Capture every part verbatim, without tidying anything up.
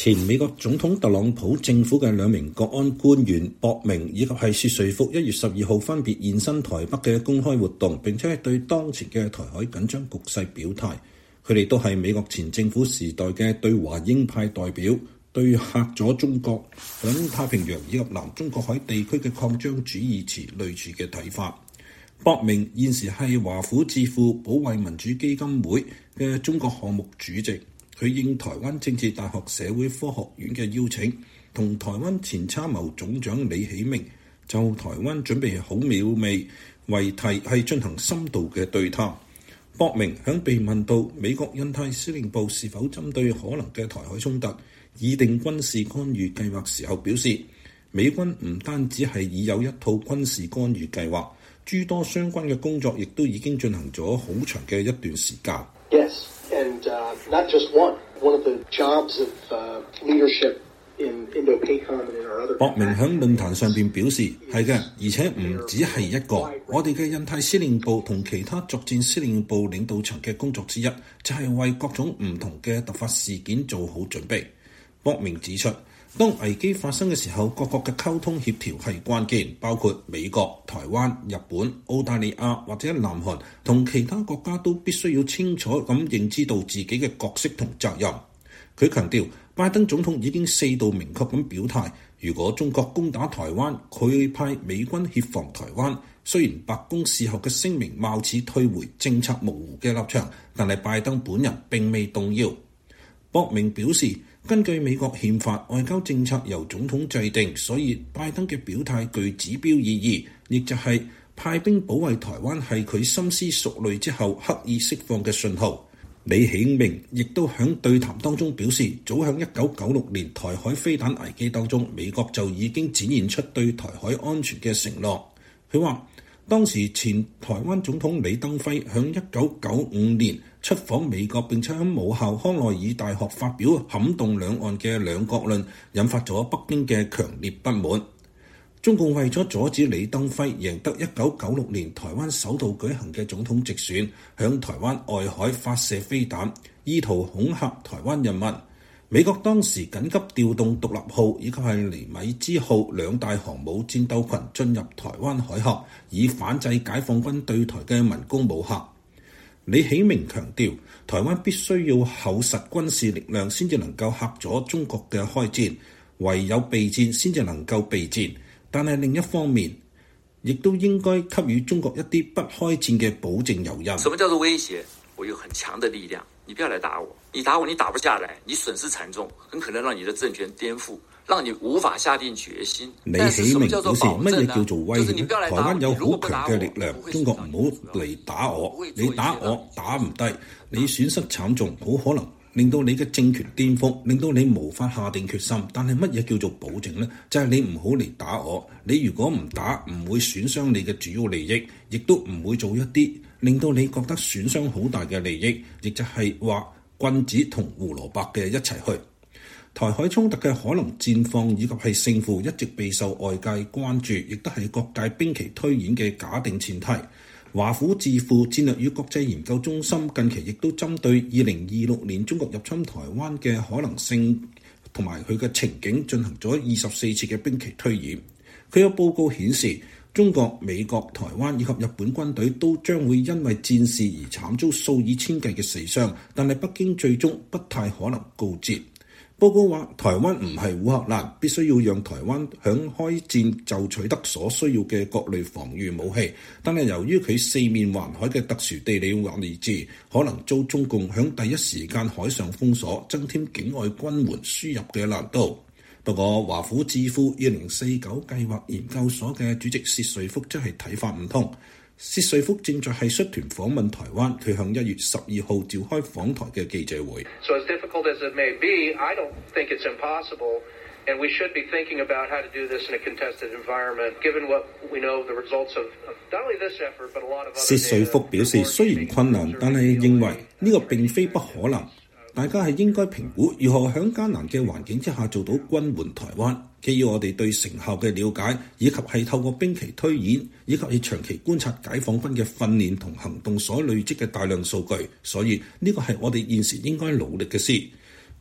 前美國總統特朗普政府嘅兩名國安官員博明以及係薛瑞福一月十二號分別現身台北嘅公開活動，並且係對當前嘅台海緊張局勢表態。佢哋都係美國前政府時代嘅對華鷹派代表，對嚇咗中國響太平洋以及南中國海地區嘅擴張主義持類似嘅睇法。博明現時係華府智庫保衛民主基金會嘅中國項目主席。佢應台灣政治大學社會科學院嘅邀請，同台灣前參謀總長李喜明就台灣準備好了未為題係進行深度嘅對談。博明響被問到美國印太司令部是否針對可能嘅台海衝突擬定軍事干預計劃時候表示，美軍唔單止係已有一套軍事干預計劃，諸多相關嘅工作亦都已經進行咗好長嘅一段時間。 Yes. And uh, not just one. One of the jobs of uh, leadership in Indo-PACOM and in our other. 博明響論壇上邊表示，係嘅，而且唔止係一個。我哋嘅印太司令部同其他作戰司令部領導層嘅工作之一，就係為各種唔同嘅突發事件做好準備。博明指出，當危機發生嘅時候，各國嘅溝通協調係關鍵，包括美國、台灣、日本、澳大利亞或者南韓同其他國家都必須要清楚咁認知到自己嘅角色同責任。佢強調，拜登總統已經四度明確咁表態，如果中國攻打台灣，佢會派美軍協防台灣。雖然白宮事後嘅聲明貌似退回政策模糊嘅立場，但係拜登本人並未動搖。博明表示，根據美國憲法，外交政策由總統制定，所以拜登嘅表態具指標意義，亦就係派兵保衛台灣係佢深思熟慮之後刻意釋放嘅信號。李喜明亦都喺對談當中表示，早喺一九九六年台海飛彈危機當中，美國就已經展現出對台海安全嘅承諾。佢話，當時前台灣總統李登輝喺一九九五年出訪美國，並且喺母校康奈爾大學發表撼動兩岸嘅兩國論，引發咗北京嘅強烈不滿。中共為咗阻止李登輝贏得一九九六年台灣首度舉行嘅總統直選，向台灣外海發射飛彈，意圖恐嚇台灣人民。美國當時緊急調動獨立號以及係尼米茲號兩大航母戰鬥群進入台灣海峽，以反制解放軍對台嘅文攻武嚇。李喜明強調，台灣必須要厚實軍事力量先至能夠嚇阻中國嘅開戰，唯有備戰先至能夠備戰。但係另一方面，亦都應該給予中國一啲不開戰嘅保證誘因。 什麼叫做威脅？我有很強的力量，你不要來打我，你打我你打不下來，你損失慘重，很可能讓你的政權顛覆，讓你無法下定決心。 李喜明表示，乜嘢叫做威脅？台灣有好強嘅力量，中國唔好嚟打我，你打我打唔低，你損失慘重，好可能令到你嘅政權顛覆，令到你無法下定決心。但係乜嘢叫做保證呢？就係你唔好嚟打我，你如果唔打，唔會損傷你嘅主要利益，亦都唔會做一啲令到你覺得損傷好大嘅利益，亦就係話君子同胡蘿蔔嘅一齊去。台海衝突嘅可能戰況以及係勝負一直備受外界關注，亦都係各界兵棋推演嘅假定前提。華府智庫戰略與國際研究中心近期亦都針對二零二六年中國入侵台灣嘅可能性同埋佢嘅情景進行咗二十四次嘅兵棋推演。佢有報告顯示，中國、美國、台灣以及日本軍隊都將會因為戰事而慘遭數以千計嘅死傷，但係北京最終不太可能告捷。報告話，台灣唔係烏克蘭，必須要讓台灣響開戰就取得所需要嘅各類防禦武器。但係由於佢四面環海嘅特殊地理位置，可能遭中共響第一時間海上封鎖，增添境外軍援輸入嘅難度。不過，華府智庫二零四九計劃研究所嘅主席薛瑞福則係睇法唔同。薛瑞福正在係率團訪問台灣，佢向一月十二號召開訪台嘅記者會。 So as difficult as it may be, I don't think it's impossible, and we should be thinking about how to do this in a contested environment, given what we know the results of not only this effort, but a lot of other. 薛瑞福表示，雖然困難，但係認為呢個並非不可能。大家係應該評估如何喺艱難嘅環境之下做到軍援台灣。基於我哋對成效嘅了解，以及係透過兵棋推演，以及係長期觀察解放軍嘅訓練同行動所累積嘅大量數據，所以呢個係我哋現時應該努力嘅事。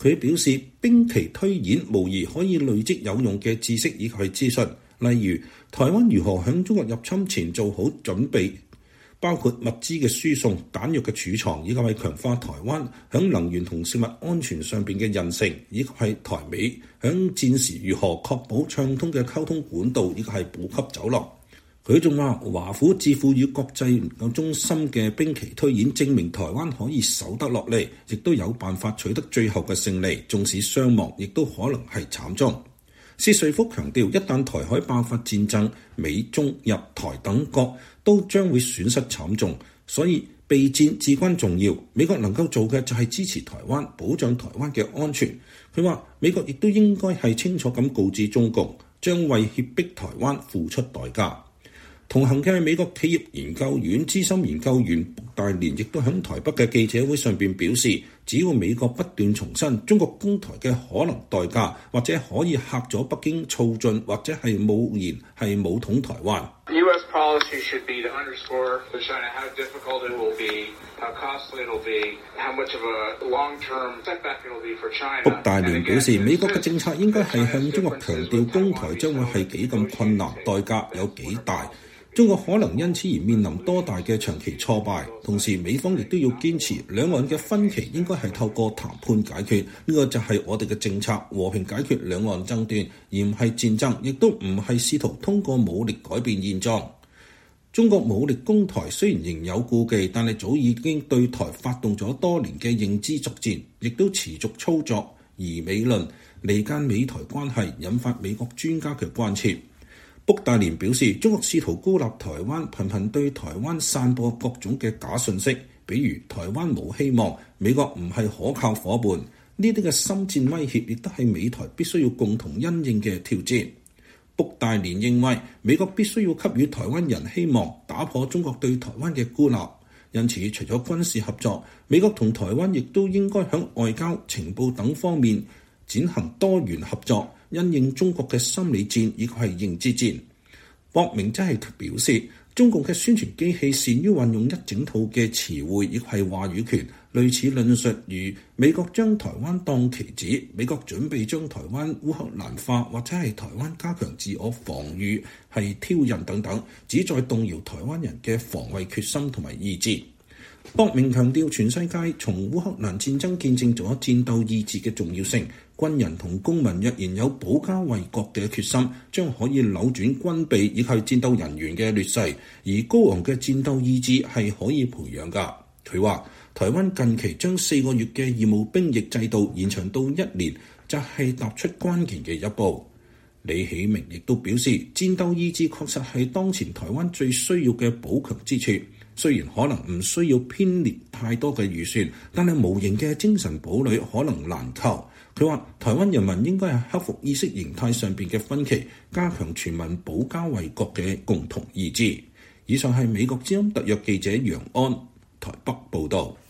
佢表示，兵棋推演無疑可以累積有用嘅知識以及資訊，例如台灣如何響中國入侵前做好準備，包括物資嘅輸送、彈藥嘅儲藏，以及係強化台灣響能源同食物安全上邊嘅韌性，以及係台美響戰時如何確保暢通嘅溝通管道，以及係補給走廊。佢仲話，華府智庫與國際研究中心嘅兵棋推演證明台灣可以守得落嚟，亦都有辦法取得最後嘅勝利，縱使傷亡亦都可能係慘重。薛瑞福強調，一旦台海爆發戰爭，美中日台等國都將會損失慘重，所以備戰至關重要。美國能夠做嘅就係支持台灣，保障台灣嘅安全。佢話美國亦都應該係清楚咁告知中共，將為脅迫台灣付出代價。同行嘅美國企業研究院資深研究員卜大連亦都喺台北嘅記者會上邊表示，只要美國不斷重申中國攻台嘅可能代價，或者可以嚇咗北京躁進，或者係冒言係武統台灣。 U S policy should be to underscore to China how difficult it will be, how costly it will be, how much of a long-term setback it will be for China. 卜大連表示，美國嘅政策應該係向中國強調攻台將會係幾咁困難，代價有幾大。中國可能因此而面臨多大嘅長期挫敗，同時美方亦都要堅持兩岸嘅分歧應該係透過談判解決，呢個就係我哋嘅政策，和平解決兩岸爭端，而唔係戰爭，亦都唔係試圖通過武力改變現狀。中國武力攻台雖然仍有顧忌，但係早已經對台發動咗多年嘅認知作戰，亦都持續操作疑美論，離間美台關係，引發美國專家嘅關切。卜大連表示，中國試圖孤立台灣，頻頻對台灣散播各種嘅假訊息，比如台灣冇希望，美國唔係可靠夥伴，呢啲嘅心戰威脅亦都係美台必須要共同因應嘅挑戰。卜大連認為，美國必須要給予台灣人希望，打破中國對台灣嘅孤立。因此，除咗軍事合作，美國同台灣亦都應該喺外交、情報等方面展行多元合作，因應中國嘅心理戰以及係認知戰。博明真係表示，中共嘅宣傳機器善於運用一整套嘅詞彙，亦係話語權，類似論述如美國將台灣當棋子，美國準備將台灣烏克蘭化，或者係台灣加強自我防禦係挑釁等等，旨在動搖台灣人嘅防衛決心同埋意志。博明強調，全世界從烏克蘭戰爭見證咗戰鬥意志嘅重要性。軍人同公民若然有保家衛國嘅決心，將可以扭轉軍備以及戰鬥人員嘅劣勢，而高昂嘅戰鬥意志係可以培養㗎。佢話，台灣近期將四個月嘅義務兵役制度延長到一年，就係踏出關鍵嘅一步。李喜明亦都表示，戰鬥意志確實係當前台灣最需要嘅補強之處。雖然可能唔需要編列太多嘅預算，但係無形嘅精神堡壘可能難求。佢話，台灣人民應該係克服意識形態上邊嘅分歧，加強全民保家衛國嘅共同意志。以上係美國之音特約記者楊安台北報導。